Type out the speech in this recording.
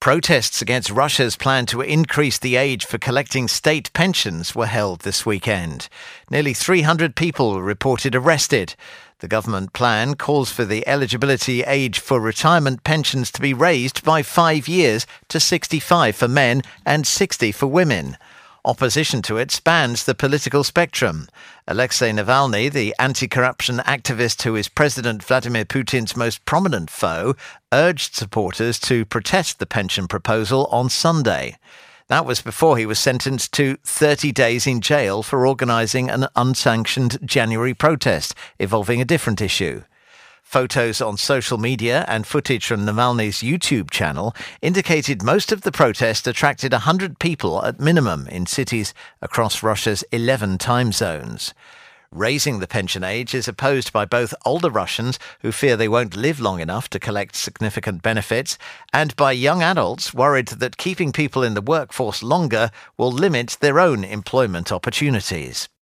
Protests against Russia's plan to increase the age for collecting state pensions were held this weekend. Nearly 300 people were reported arrested. The government plan calls for the eligibility age for retirement pensions to be raised by 5 years to 65 for men and 60 for women. Opposition to it spans the political spectrum. Alexei Navalny, the anti-corruption activist who is President Vladimir Putin's most prominent foe, urged supporters to protest the pension proposal on Sunday. That was before he was sentenced to 30 days in jail for organising an unsanctioned January protest involving a different issue. Photos on social media and footage from Navalny's YouTube channel indicated most of the protest attracted 100 people at minimum in cities across Russia's 11 time zones. Raising the pension age is opposed by both older Russians who fear they won't live long enough to collect significant benefits, and by young adults worried that keeping people in the workforce longer will limit their own employment opportunities.